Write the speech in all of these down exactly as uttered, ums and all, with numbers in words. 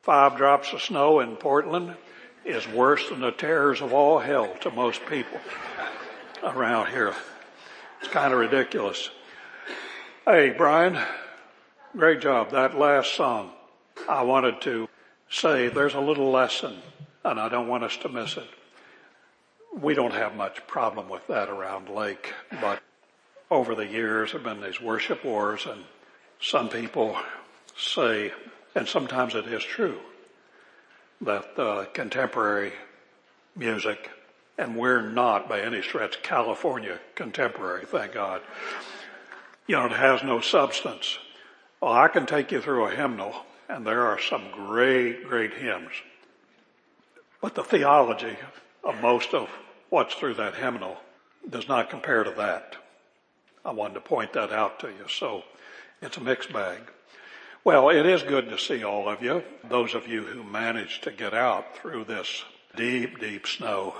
five drops of snow in Portland is worse than the terrors of all hell to most people around here. It's kind of ridiculous. Hey, Brian, great job. That last song, I wanted to say there's a little lesson, and I don't want us to miss it. We don't have much problem with that around Lake, but over the years there have been these worship wars, and some people say, and sometimes it is true, that uh, contemporary music, and we're not by any stretch California contemporary, thank God, you know, it has no substance. Well, I can take you through a hymnal, and there are some great, great hymns. But the theology of most of what's through that hymnal does not compare to that. I wanted to point that out to you. So it's a mixed bag. Well, it is good to see all of you, those of you who managed to get out through this deep, deep snow.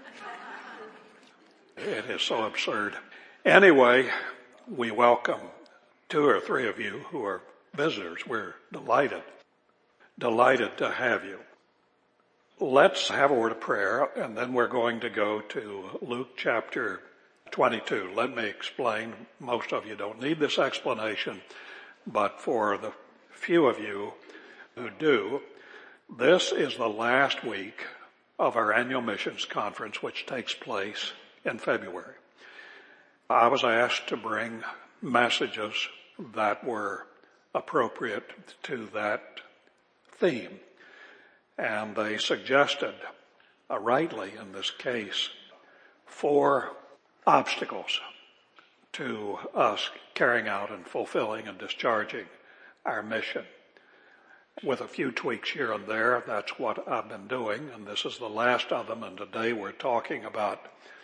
It is so absurd. Anyway, we welcome two or three of you who are visitors. We're delighted, delighted to have you. Let's have a word of prayer, and then we're going to go to Luke chapter twenty-two. Let me explain. Most of you don't need this explanation, but for the few of you who do, this is the last week of our annual missions conference, which takes place in February. I was asked to bring messages that were appropriate to that theme. And they suggested, uh, rightly in this case, four obstacles to us carrying out and fulfilling and discharging our mission. With a few tweaks here and there, that's what I've been doing, and this is the last of them, and today we're talking about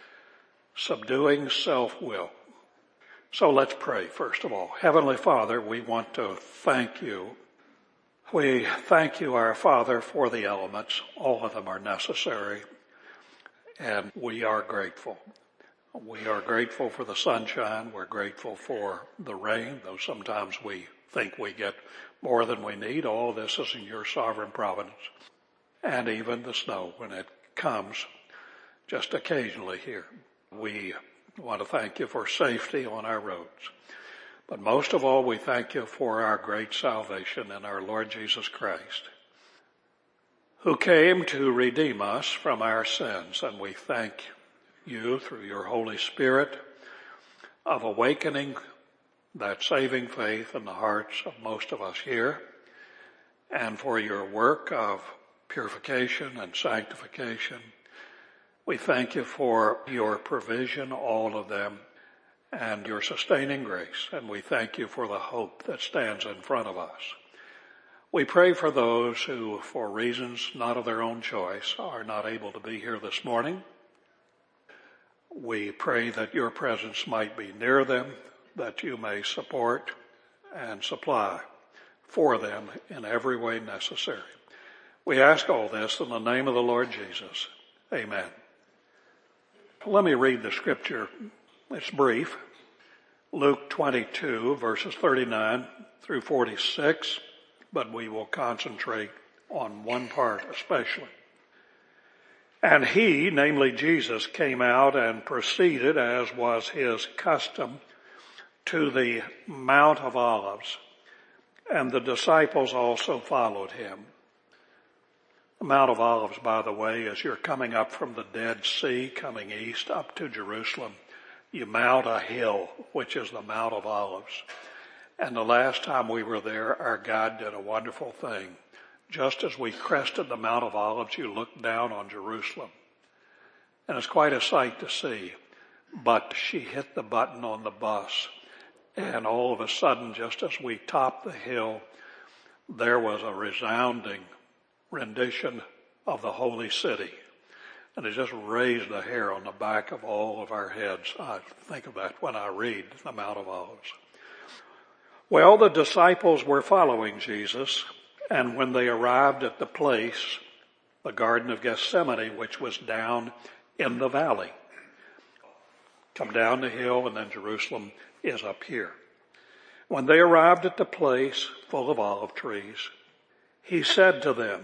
subduing self-will. So let's pray, first of all. Heavenly Father, we want to thank you. We thank you, our Father, for the elements. All of them are necessary, and we are grateful. We are grateful for the sunshine. We're grateful for the rain, though sometimes we think we get more than we need. All of this is in your sovereign providence. And even the snow when it comes just occasionally here. We want to thank you for safety on our roads. But most of all, we thank you for our great salvation in our Lord Jesus Christ, who came to redeem us from our sins. And we thank you through your Holy Spirit of awakening that saving faith in the hearts of most of us here, and for your work of purification and sanctification. We thank you for your provision, all of them, and your sustaining grace, and we thank you for the hope that stands in front of us. We pray for those who, for reasons not of their own choice, are not able to be here this morning. We pray that your presence might be near them, that you may support and supply for them in every way necessary. We ask all this in the name of the Lord Jesus. Amen. Let me read the scripture. It's brief. Luke twenty-two, verses thirty-nine through forty-six, but we will concentrate on one part especially. And he, namely Jesus, came out and proceeded, as was his custom, to the Mount of Olives, and the disciples also followed him. The Mount of Olives, by the way, as you're coming up from the Dead Sea, coming east up to Jerusalem, you mount a hill, which is the Mount of Olives. And the last time we were there, our guide did a wonderful thing. Just as we crested the Mount of Olives, you look down on Jerusalem. And it's quite a sight to see. But she hit the button on the bus. And all of a sudden, just as we topped the hill, there was a resounding rendition of the holy city. And it just raised the hair on the back of all of our heads. I think of that when I read the Mount of Olives. Well, the disciples were following Jesus, and when they arrived at the place, the Garden of Gethsemane, which was down in the valley, come down the hill, and then Jerusalem is up here. When they arrived at the place full of olive trees, He said to them,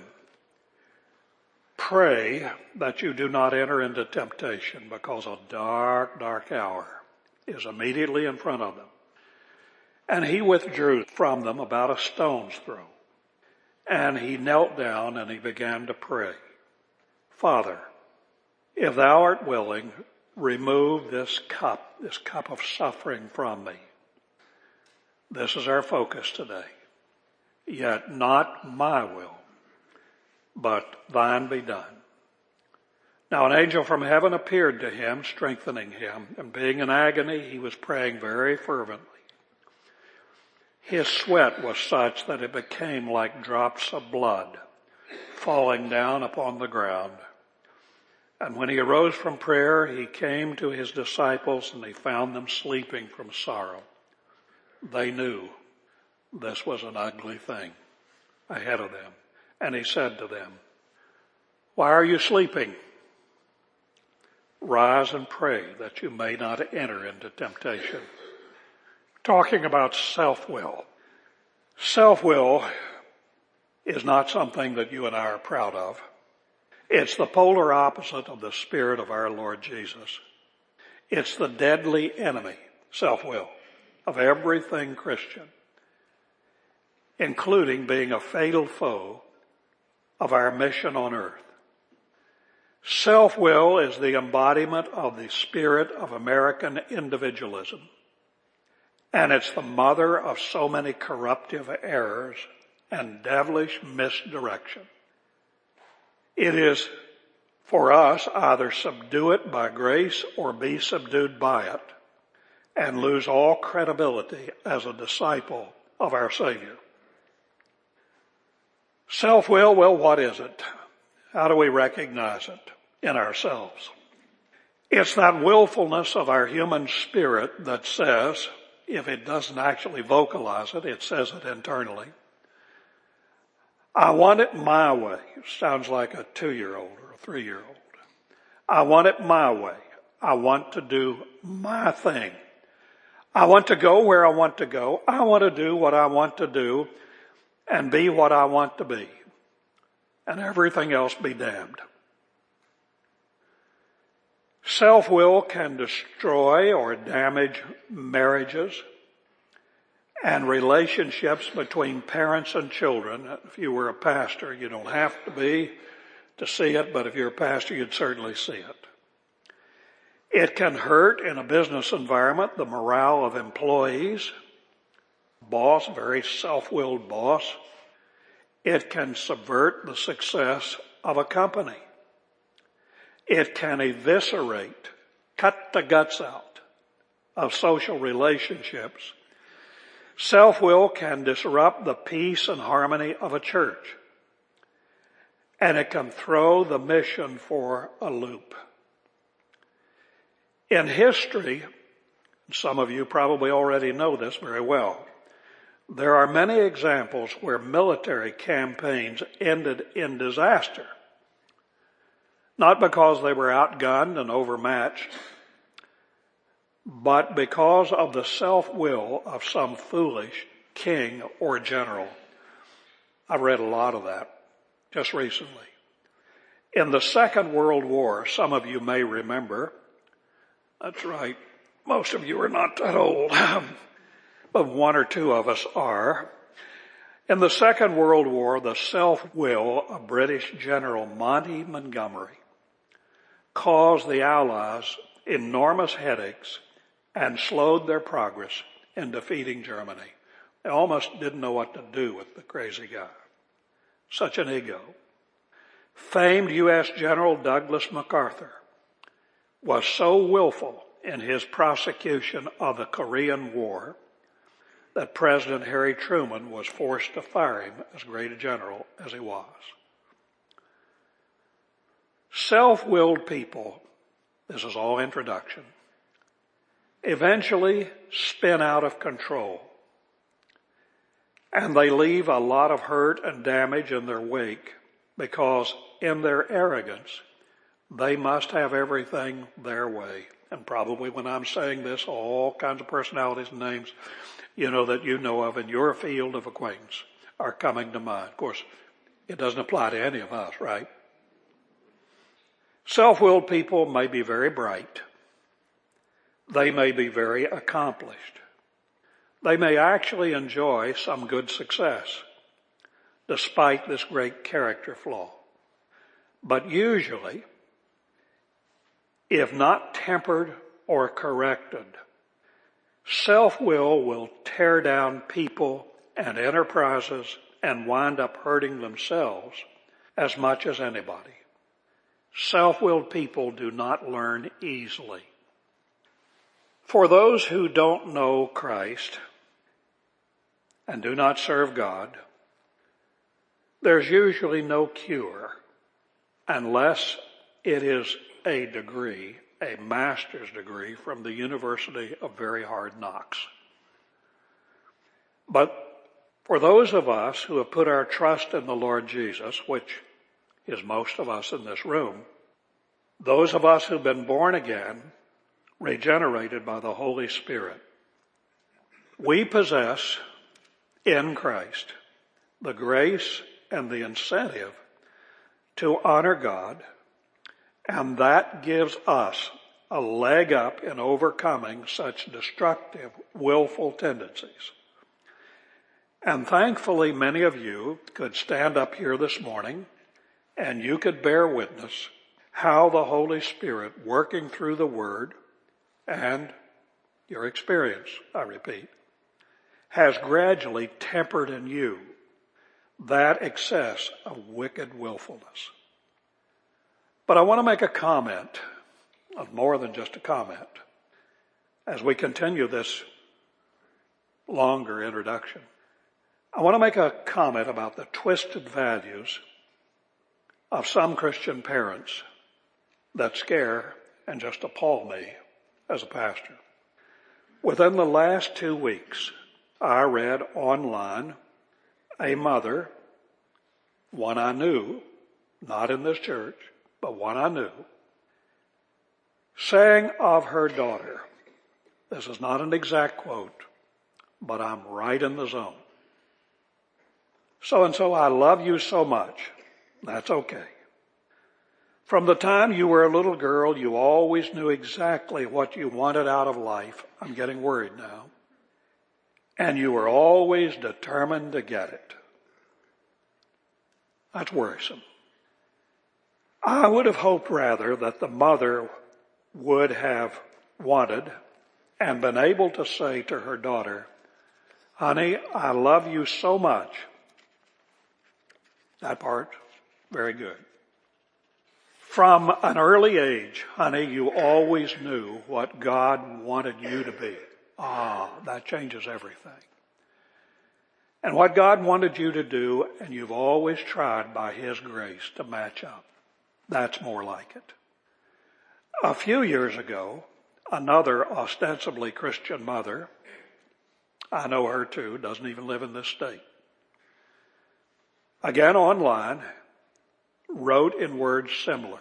pray that you do not enter into temptation, because a dark, dark hour is immediately in front of them. And he withdrew from them about a stone's throw. And he knelt down and he began to pray, Father, if thou art willing, remove this cup, this cup of suffering from me. This is our focus today. Yet not my will, but thine be done. Now an angel from heaven appeared to him, strengthening him, and being in agony, he was praying very fervently. His sweat was such that it became like drops of blood falling down upon the ground. And when he arose from prayer, he came to his disciples and he found them sleeping from sorrow. They knew this was an ugly thing ahead of them. And he said to them, why are you sleeping? Rise and pray that you may not enter into temptation. Talking about self-will. Self-will is not something that you and I are proud of. It's the polar opposite of the Spirit of our Lord Jesus. It's the deadly enemy, self-will, of everything Christian, including being a fatal foe of our mission on earth. Self-will is the embodiment of the spirit of American individualism. And it's the mother of so many corruptive errors and devilish misdirection. It is for us either subdue it by grace or be subdued by it and lose all credibility as a disciple of our Savior. Self-will, well, what is it? How do we recognize it in ourselves? It's that willfulness of our human spirit that says, if it doesn't actually vocalize it, it says it internally, I want it my way. It sounds like a two-year-old or a three-year-old. I want it my way. I want to do my thing. I want to go where I want to go. I want to do what I want to do and be what I want to be. And everything else be damned. Self-will can destroy or damage marriages and relationships between parents and children. If you were a pastor, you don't have to be to see it, but if you're a pastor, you'd certainly see it. It can hurt in a business environment the morale of employees. Boss, very self-willed boss. It can subvert the success of a company. It can eviscerate, cut the guts out of social relationships. Self-will can disrupt the peace and harmony of a church. And it can throw the mission for a loop. In history, some of you probably already know this very well, there are many examples where military campaigns ended in disaster. Not because they were outgunned and overmatched, but because of the self-will of some foolish king or general. I've read a lot of that just recently. In the Second World War, some of you may remember, that's right, most of you are not that old, but one or two of us are. In the Second World War, the self-will of British General Monty Montgomery caused the Allies enormous headaches and slowed their progress in defeating Germany. They almost didn't know what to do with the crazy guy. Such an ego. Famed U S General Douglas MacArthur was so willful in his prosecution of the Korean War that President Harry Truman was forced to fire him as great a general as he was. Self-willed people, this is all introduction, eventually spin out of control. And they leave a lot of hurt and damage in their wake because in their arrogance, they must have everything their way. And probably when I'm saying this, all kinds of personalities and names, you know, that you know of in your field of acquaintance are coming to mind. Of course, It doesn't apply to any of us, right? Self-willed people may be very bright. They may be very accomplished. They may actually enjoy some good success, despite this great character flaw. But usually, if not tempered or corrected, self-will will tear down people and enterprises and wind up hurting themselves as much as anybody. Self-willed people do not learn easily. For those who don't know Christ and do not serve God, there's usually no cure unless it is a degree, a master's degree from the University of Very Hard Knocks. But for those of us who have put our trust in the Lord Jesus, which is most of us in this room, those of us who've been born again, regenerated by the Holy Spirit, we possess in Christ the grace and the incentive to honor God, and that gives us a leg up in overcoming such destructive, willful tendencies. And thankfully, many of you could stand up here this morning and you could bear witness how the Holy Spirit, working through the Word and your experience, I repeat, has gradually tempered in you that excess of wicked willfulness. But I want to make a comment, of more than just a comment, as we continue this longer introduction. I want to make a comment about the twisted values of some Christian parents that scare and just appall me as a pastor. Within the last two weeks, I read online a mother, one I knew, not in this church, but one I knew, saying of her daughter, this is not an exact quote, but I'm right in the zone. So-and-so, I love you so much. That's okay. From the time you were a little girl, you always knew exactly what you wanted out of life. I'm getting worried now. And you were always determined to get it. That's worrisome. I would have hoped rather that the mother would have wanted and been able to say to her daughter, honey, I love you so much. That part, very good. From an early age, honey, you always knew what God wanted you to be. Ah, that changes everything. And what God wanted you to do, and you've always tried by His grace to match up. That's more like it. A few years ago, another ostensibly Christian mother, I know her too, doesn't even live in this state, again online, wrote in words similar.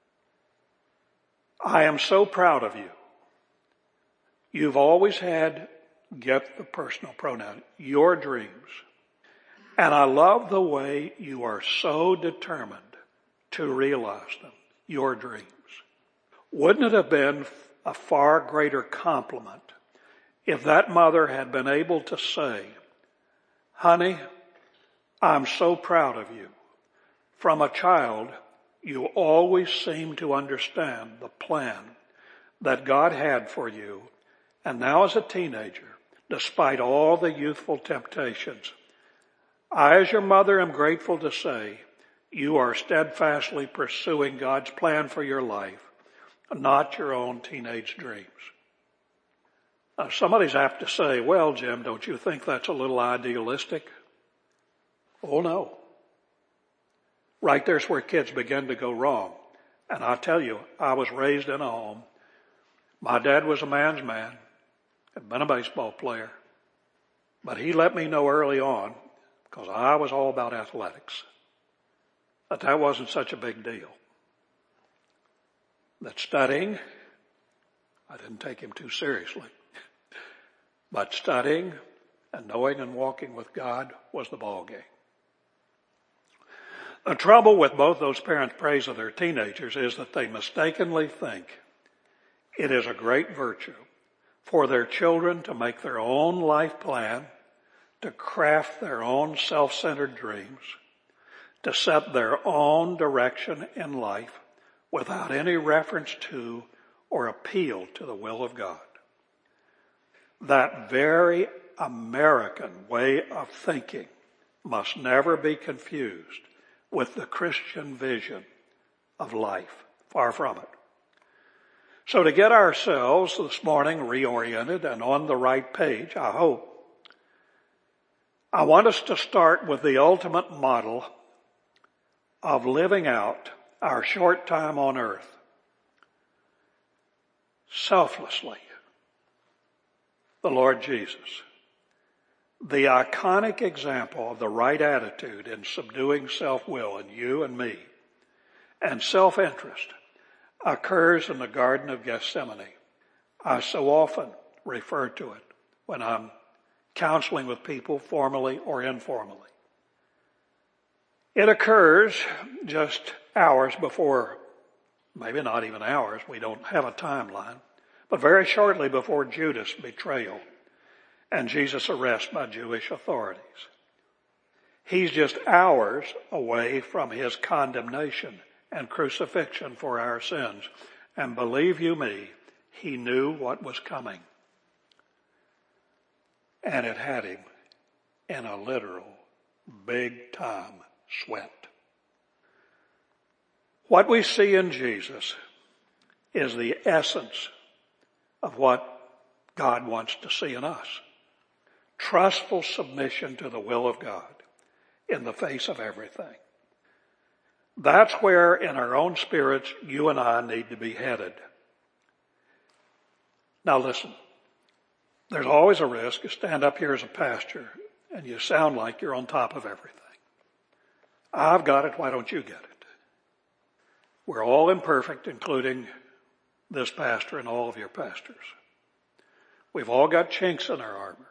I am so proud of you. You've always had, get the personal pronoun, your dreams. And I love the way you are so determined to realize them, your dreams. Wouldn't it have been a far greater compliment if that mother had been able to say, honey, I'm so proud of you. From a child, you always seemed to understand the plan that God had for you. And now as a teenager, despite all the youthful temptations, I as your mother am grateful to say you are steadfastly pursuing God's plan for your life, not your own teenage dreams. Now, somebody's apt to say, well, Jim, don't you think that's a little idealistic? Oh, no. Right there's where kids begin to go wrong. And I tell you, I was raised in a home. My dad was a man's man, had been a baseball player. But he let me know early on, because I was all about athletics, that that wasn't such a big deal. That studying, I didn't take him too seriously, but studying and knowing and walking with God was the ball game. The trouble with both those parents' praise of their teenagers is that they mistakenly think it is a great virtue for their children to make their own life plan, to craft their own self-centered dreams, to set their own direction in life without any reference to or appeal to the will of God. That very American way of thinking must never be confused with the Christian vision of life. Far from it. So to get ourselves this morning reoriented and on the right page, I hope, I want us to start with the ultimate model of living out our short time on earth selflessly. The Lord Jesus. The iconic example of the right attitude in subduing self-will in you and me and self-interest occurs in the Garden of Gethsemane. I so often refer to it when I'm counseling with people formally or informally. It occurs just hours before, maybe not even hours, we don't have a timeline, but very shortly before Judas' betrayal and Jesus' arrest by Jewish authorities. He's just hours away from his condemnation and crucifixion for our sins. And believe you me, he knew what was coming. And it had him in a literal big time sweat. What we see in Jesus is the essence of what God wants to see in us. Trustful submission to the will of God in the face of everything. That's where in our own spirits you and I need to be headed. Now listen, there's always a risk you stand up here as a pastor and you sound like you're on top of everything. I've got it, why don't you get it? We're all imperfect, including this pastor and all of your pastors. We've all got chinks in our armor.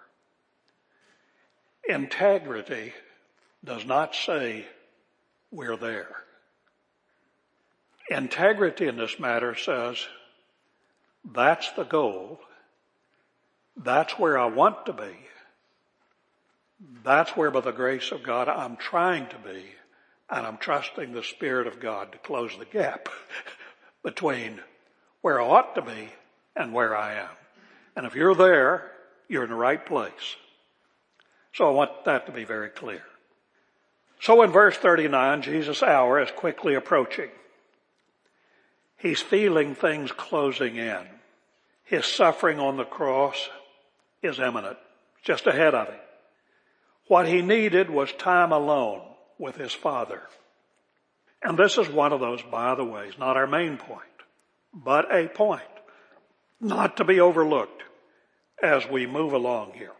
Integrity does not say we're there. Integrity in this matter says, that's the goal. That's where I want to be. That's where, by the grace of God, I'm trying to be. And I'm trusting the Spirit of God to close the gap between where I ought to be and where I am. And if you're there, you're in the right place. So I want that to be very clear. So in verse thirty-nine, Jesus' hour is quickly approaching. He's feeling things closing in. His suffering on the cross is imminent, just ahead of him. What he needed was time alone with his Father. And this is one of those, by the way, not our main point, but a point not to be overlooked as we move along here.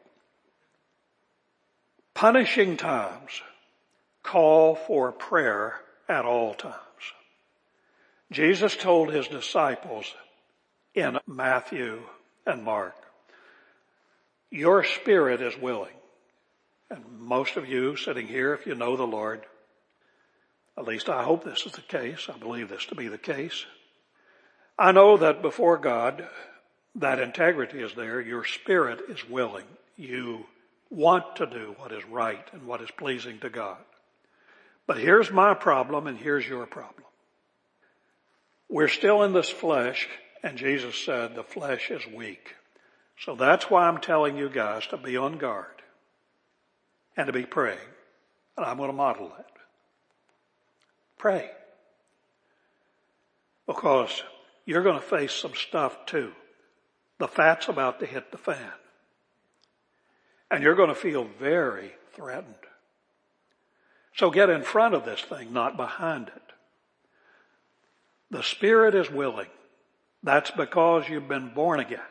Punishing times call for prayer at all times. Jesus told his disciples in Matthew and Mark, your spirit is willing. And most of you sitting here, if you know the Lord, at least I hope this is the case. I believe this to be the case. I know that before God, that integrity is there. Your spirit is willing. You want to do what is right and what is pleasing to God. But here's my problem and here's your problem. We're still in this flesh, and Jesus said the flesh is weak. So that's why I'm telling you guys to be on guard and to be praying. And I'm going to model that. Pray. Because you're going to face some stuff too. The fat's about to hit the fan. And you're going to feel very threatened. So get in front of this thing, not behind it. The spirit is willing. That's because you've been born again.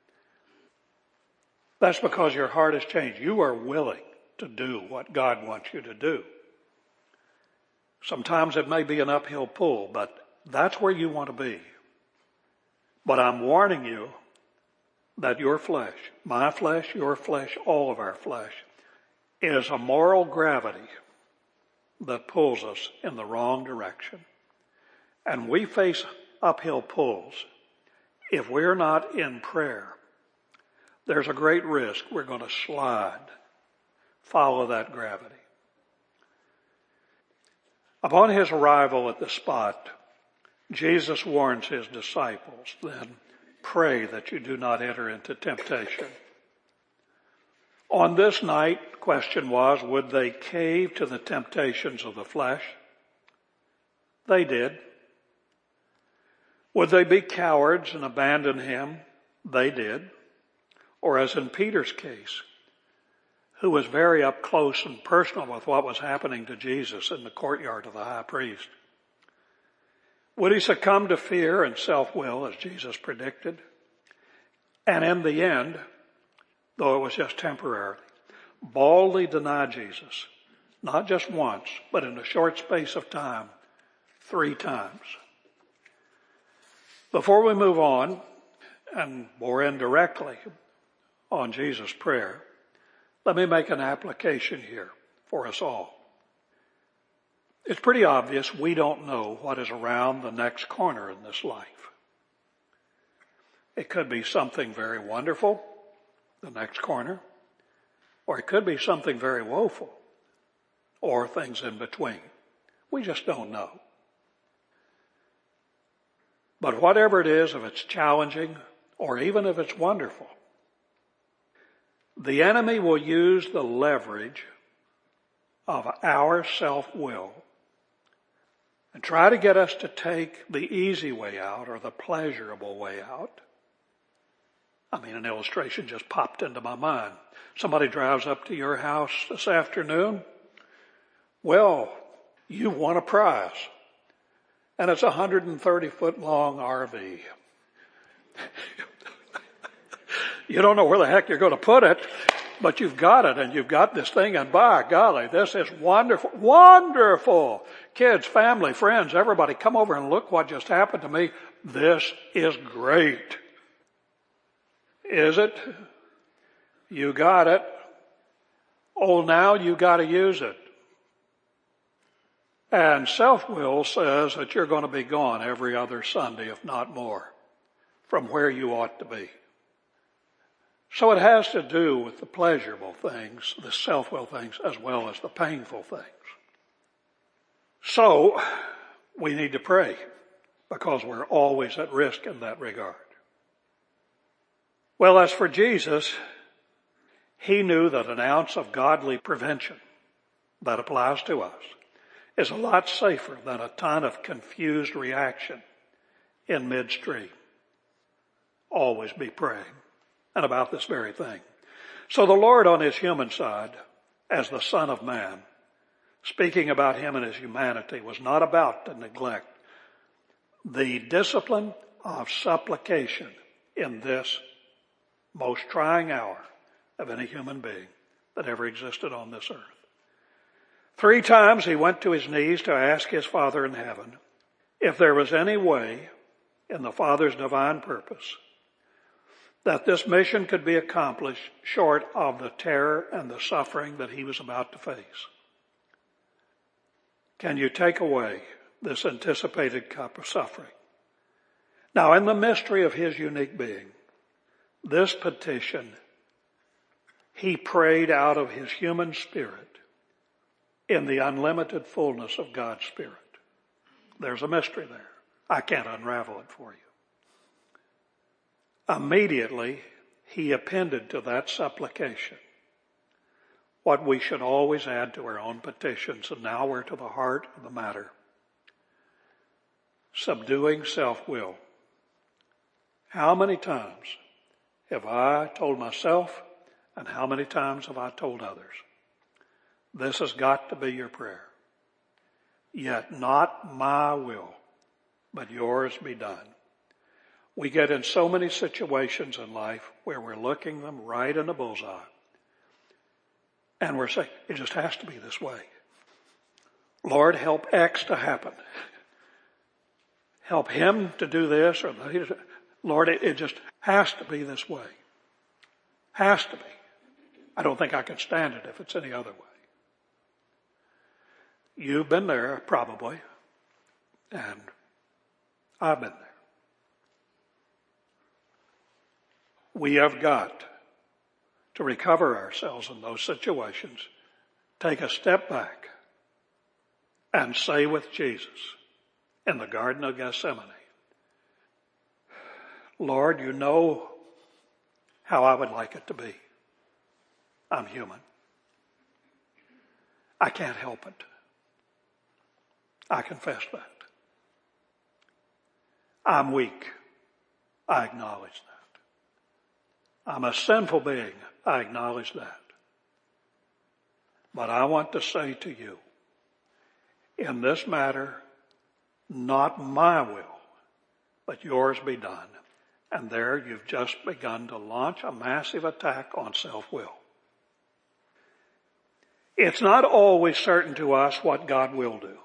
That's because your heart has changed. You are willing to do what God wants you to do. Sometimes it may be an uphill pull, but that's where you want to be. But I'm warning you that your flesh, my flesh, your flesh, all of our flesh, is a moral gravity that pulls us in the wrong direction. And we face uphill pulls. If we're not in prayer, there's a great risk we're going to slide, follow that gravity. Upon his arrival at the spot, Jesus warns his disciples, then, pray that you do not enter into temptation. On this night, question was, would they cave to the temptations of the flesh? They did. Would they be cowards and abandon him? They did. Or as in Peter's case, who was very up close and personal with what was happening to Jesus in the courtyard of the high priest. Would he succumb to fear and self-will as Jesus predicted? And in the end, though it was just temporarily, boldly deny Jesus, not just once, but in a short space of time, three times. Before we move on, and more indirectly on Jesus' prayer, let me make an application here for us all. It's pretty obvious we don't know what is around the next corner in this life. It could be something very wonderful, the next corner, or it could be something very woeful, or things in between. We just don't know. But whatever it is, if it's challenging, or even if it's wonderful, the enemy will use the leverage of our self-will and try to get us to take the easy way out or the pleasurable way out. I mean, an illustration just popped into my mind. Somebody drives up to your house this afternoon. Well, you won a prize. And it's a one hundred thirty foot long R V. You don't know where the heck you're going to put it, but you've got it and you've got this thing, and by golly, this is wonderful. Wonderful! Kids, family, friends, everybody, come over and look what just happened to me. This is great. Is it? You got it. Oh, now you got to use it. And self-will says that you're going to be gone every other Sunday, if not more, from where you ought to be. So it has to do with the pleasurable things, the self-will things, as well as the painful things. So we need to pray because we're always at risk in that regard. Well, as for Jesus, he knew that an ounce of godly prevention that applies to us is a lot safer than a ton of confused reaction in midstream. Always be praying. And about this very thing. So the Lord on his human side, as the Son of Man, speaking about him and his humanity, was not about to neglect the discipline of supplication in this most trying hour of any human being that ever existed on this earth. Three times he went to his knees to ask his Father in heaven if there was any way in the Father's divine purpose that this mission could be accomplished short of the terror and the suffering that he was about to face. Can you take away this anticipated cup of suffering? Now, in the mystery of his unique being, this petition, he prayed out of his human spirit in the unlimited fullness of God's Spirit. There's a mystery there. I can't unravel it for you. Immediately, he appended to that supplication what we should always add to our own petitions, and now we're to the heart of the matter. Subduing self-will. How many times have I told myself, and how many times have I told others, this has got to be your prayer. Yet not my will, but yours be done. We get in so many situations in life where we're looking them right in the bullseye. And we're saying, it just has to be this way. Lord, help X to happen. Help him to do this. or Lord, it, it just has to be this way. Has to be. I don't think I can stand it if it's any other way. You've been there, probably, and I've been there. We have got to recover ourselves in those situations, take a step back, and say with Jesus in the Garden of Gethsemane, Lord, you know how I would like it to be. I'm human. I can't help it. I confess that. I'm weak. I acknowledge that. I'm a sinful being. I acknowledge that. But I want to say to you, in this matter, not my will, but yours be done. And there you've just begun to launch a massive attack on self-will. It's not always certain to us what God will do.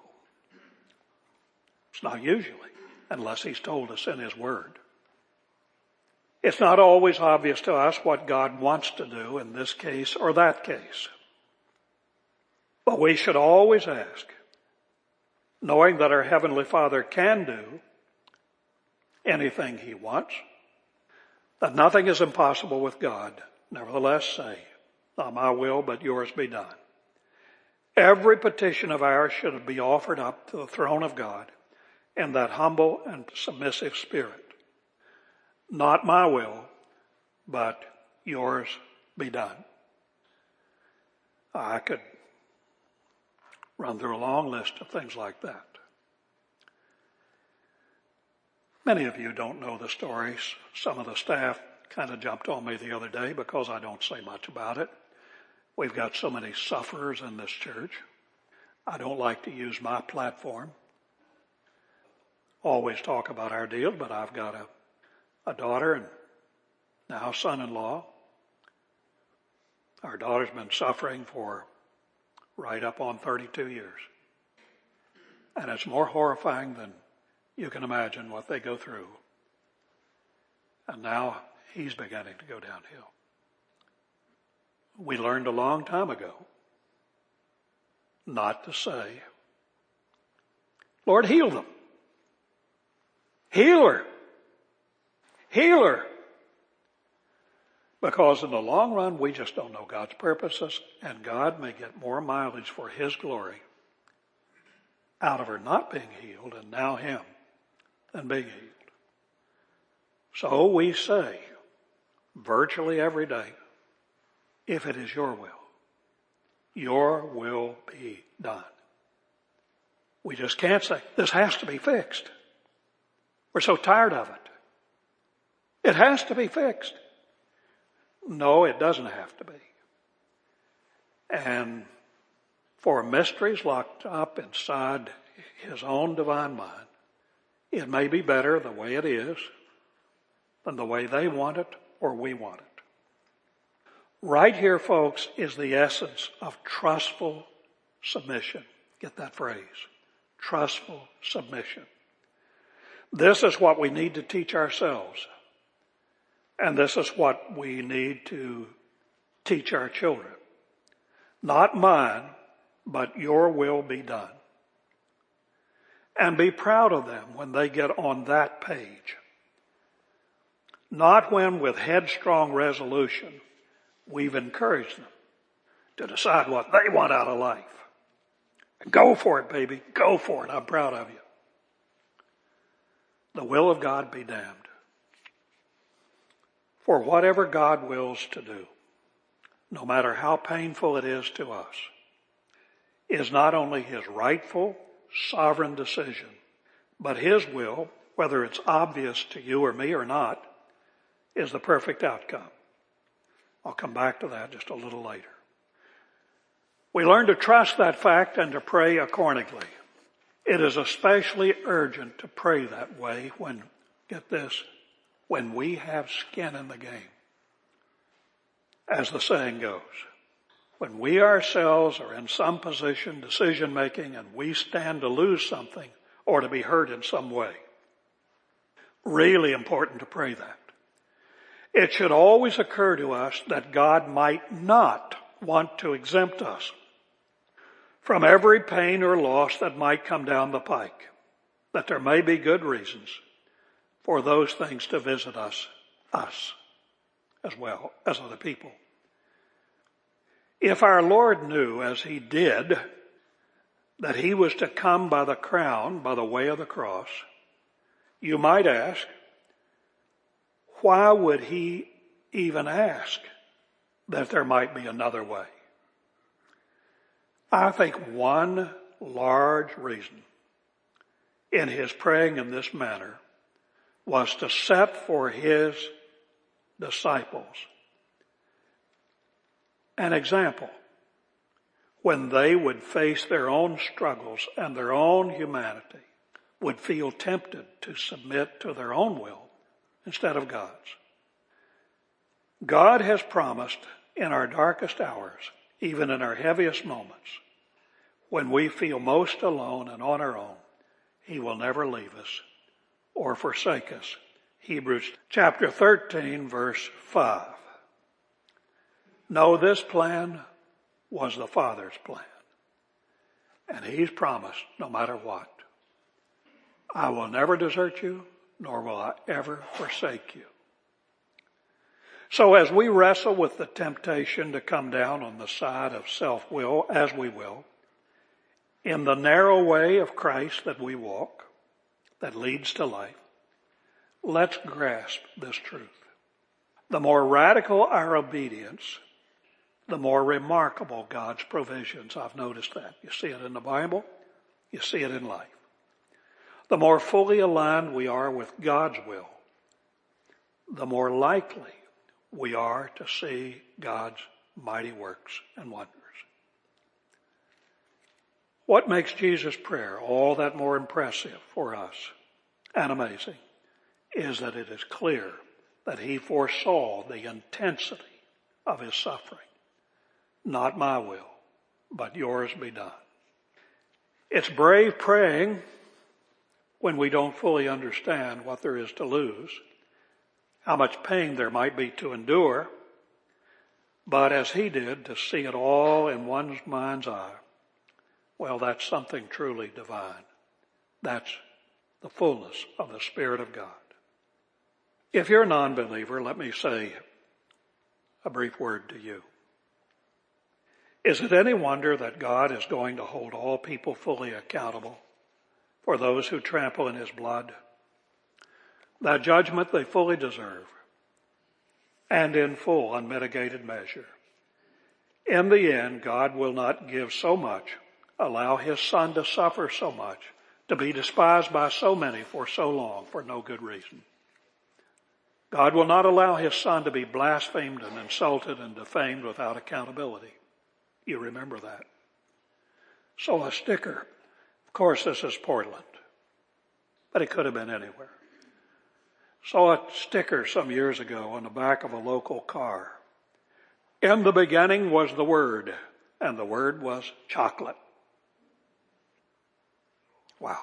It's not usually, unless He's told us in His Word. It's not always obvious to us what God wants to do in this case or that case. But we should always ask, knowing that our Heavenly Father can do anything He wants, that nothing is impossible with God. Nevertheless say, not my will, but yours be done. Every petition of ours should be offered up to the throne of God in that humble and submissive spirit. Not my will, but yours be done. I could run through a long list of things like that. Many of you don't know the stories. Some of the staff kind of jumped on me the other day because I don't say much about it. We've got so many sufferers in this church. I don't like to use my platform. Always talk about our deal, but I've got a, a daughter and now son-in-law. Our daughter's been suffering for right up on thirty-two years. And it's more horrifying than you can imagine what they go through. And now he's beginning to go downhill. We learned a long time ago not to say, Lord, heal them. Heal her. Heal her. Because in the long run, we just don't know God's purposes, and God may get more mileage for His glory out of her not being healed and now Him than being healed. So we say virtually every day, if it is your will, your will be done. We just can't say, this has to be fixed. We're so tired of it. It has to be fixed. No, it doesn't have to be. And for mysteries locked up inside His own divine mind, it may be better the way it is than the way they want it or we want it. Right here, folks, is the essence of trustful submission. Get that phrase. Trustful submission. This is what we need to teach ourselves. And this is what we need to teach our children. Not mine, but your will be done. And be proud of them when they get on that page. Not when with headstrong resolution we've encouraged them to decide what they want out of life. Go for it, baby. Go for it. I'm proud of you. The will of God be damned. For whatever God wills to do, no matter how painful it is to us, is not only His rightful, sovereign decision, but His will, whether it's obvious to you or me or not, is the perfect outcome. I'll come back to that just a little later. We learn to trust that fact and to pray accordingly. It is especially urgent to pray that way when, get this, when we have skin in the game. As the saying goes, when we ourselves are in some position, decision making, and we stand to lose something or to be hurt in some way. Really important to pray that. It should always occur to us that God might not want to exempt us from every pain or loss that might come down the pike, that there may be good reasons for those things to visit us, us, as well as other people. If our Lord knew, as he did, that he was to come by the crown, by the way of the cross, you might ask, why would he even ask that there might be another way? I think one large reason in his praying in this manner was to set for his disciples an example when they would face their own struggles and their own humanity, would feel tempted to submit to their own will instead of God's. God has promised in our darkest hours, even in our heaviest moments, when we feel most alone and on our own, he will never leave us or forsake us. Hebrews chapter thirteen, verse five. No, this plan was the Father's plan. And he's promised, no matter what, I will never desert you, nor will I ever forsake you. So as we wrestle with the temptation to come down on the side of self-will, as we will, in the narrow way of Christ that we walk, that leads to life, let's grasp this truth. The more radical our obedience, the more remarkable God's provisions. I've noticed that. You see it in the Bible. You see it in life. The more fully aligned we are with God's will, the more likely we are to see God's mighty works and wonders. What makes Jesus' prayer all that more impressive for us and amazing is that it is clear that he foresaw the intensity of his suffering. Not my will, but yours be done. It's brave praying when we don't fully understand what there is to lose, how much pain there might be to endure, but as he did, to see it all in one's mind's eye. Well, that's something truly divine. That's the fullness of the Spirit of God. If you're a non-believer, let me say a brief word to you. Is it any wonder that God is going to hold all people fully accountable for those who trample in his blood? That judgment they fully deserve, and in full unmitigated measure. In the end, God will not give so much, allow his Son to suffer so much, to be despised by so many for so long for no good reason. God will not allow his Son to be blasphemed and insulted and defamed without accountability. You remember that. So a sticker, of course this is Portland, but it could have been anywhere. Saw a sticker some years ago on the back of a local car. In the beginning was the Word, and the Word was chocolate. Wow.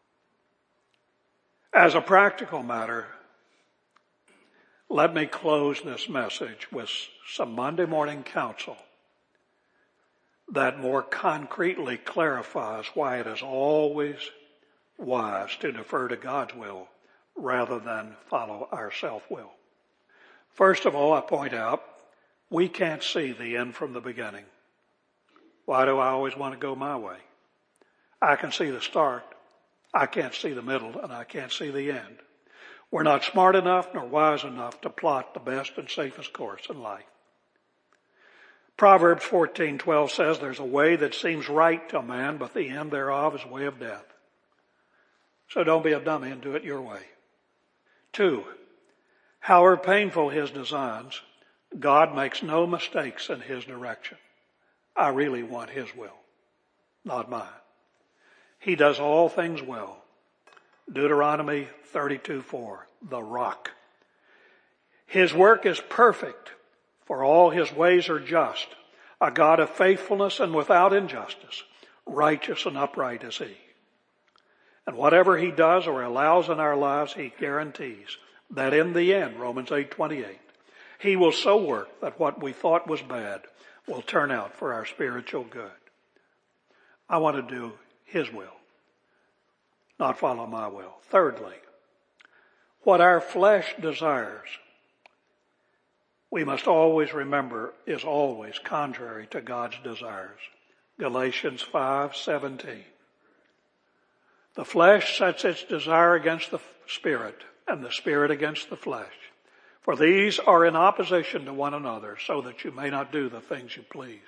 As a practical matter, let me close this message with some Monday morning counsel that more concretely clarifies why it is always wise to defer to God's will rather than follow our self-will. First of all, I point out, we can't see the end from the beginning. Why do I always want to go my way? I can see the start. I can't see the middle, and I can't see the end. We're not smart enough nor wise enough to plot the best and safest course in life. Proverbs fourteen twelve says, there's a way that seems right to a man, but the end thereof is a way of death. So don't be a dummy and do it your way. Two, however painful his designs, God makes no mistakes in his direction. I really want his will, not mine. He does all things well. Deuteronomy thirty-two four, the rock. His work is perfect, for all his ways are just. A God of faithfulness and without injustice, righteous and upright is he. And whatever he does or allows in our lives, he guarantees that in the end, Romans eight twenty-eight, he will so work that what we thought was bad will turn out for our spiritual good. I want to do his will, not follow my will. Thirdly, what our flesh desires, we must always remember, is always contrary to God's desires. Galatians five seventeen. The flesh sets its desire against the spirit, and the spirit against the flesh. For these are in opposition to one another, so that you may not do the things you please.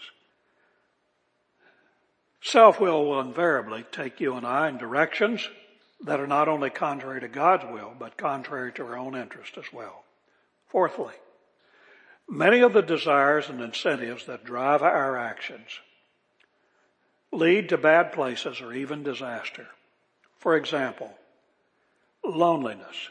Self-will will invariably take you and I in directions that are not only contrary to God's will, but contrary to our own interest as well. Fourthly, many of the desires and incentives that drive our actions lead to bad places or even disaster. For example, loneliness.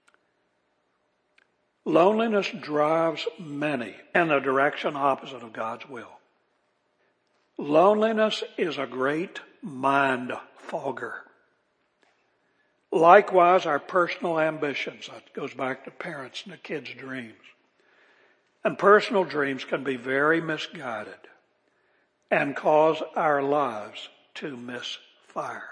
Loneliness drives many in a direction opposite of God's will. Loneliness is a great mind fogger. Likewise, our personal ambitions. That goes back to parents and the kids' dreams. And personal dreams can be very misguided and cause our lives to misfire.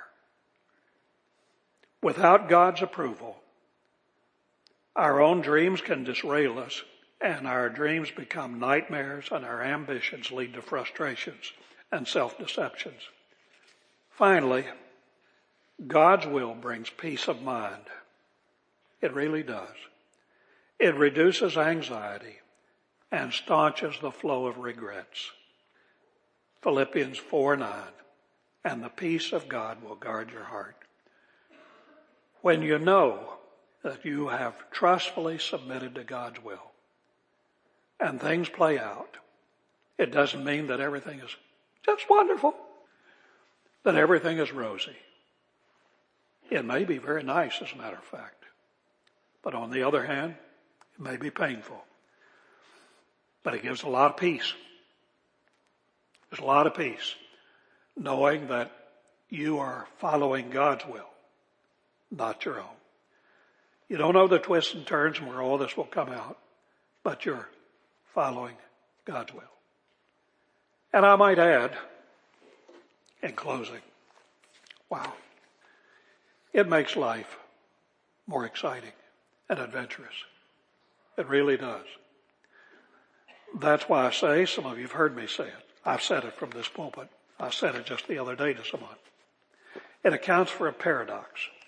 Without God's approval, our own dreams can disrail us, and our dreams become nightmares, and our ambitions lead to frustrations and self-deceptions. Finally, God's will brings peace of mind. It really does. It reduces anxiety and staunches the flow of regrets. Philippians four nine, and the peace of God will guard your heart. When you know that you have trustfully submitted to God's will and things play out, it doesn't mean that everything is just wonderful, that everything is rosy. It may be very nice, as a matter of fact, but on the other hand, it may be painful. But it gives a lot of peace. There's a lot of peace knowing that you are following God's will, not your own. You don't know the twists and turns and where all this will come out, but you're following God's will. And I might add, in closing, wow, it makes life more exciting and adventurous. It really does. That's why I say, some of you have heard me say it. I've said it from this pulpit. I said it just the other day to someone. It accounts for a paradox.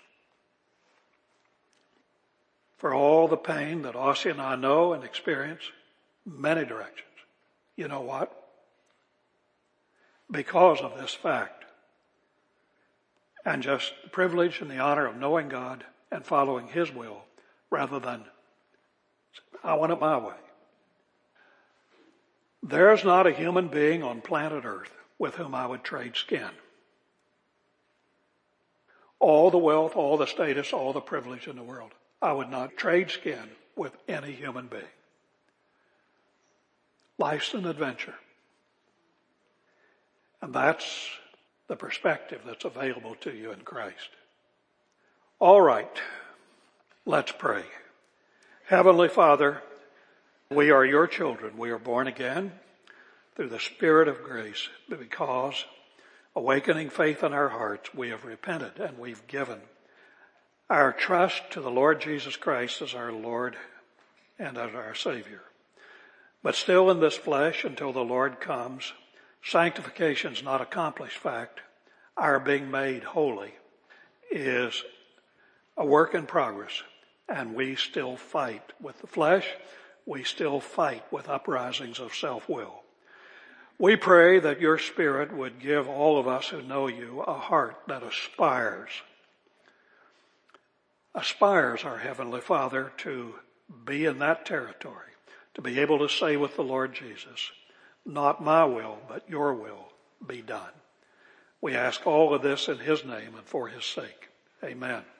For all the pain that Ossie and I know and experience, many directions. You know what? Because of this fact, and just the privilege and the honor of knowing God and following his will, rather than, I want it my way. There's not a human being on planet Earth with whom I would trade skin. All the wealth, all the status, all the privilege in the world, I would not trade skin with any human being. Life's an adventure. And that's the perspective that's available to you in Christ. All right, let's pray. Heavenly Father, we are your children. We are born again through the Spirit of grace because, awakening faith in our hearts, we have repented and we've given our trust to the Lord Jesus Christ as our Lord and as our Savior. But still in this flesh, until the Lord comes, sanctification is not accomplished fact. Our being made holy is a work in progress, and we still fight with the flesh. We still fight with uprisings of self-will. We pray that your Spirit would give all of us who know you a heart that aspires, aspires, our Heavenly Father, to be in that territory, to be able to say with the Lord Jesus, not my will, but your will be done. We ask all of this in his name and for his sake. Amen.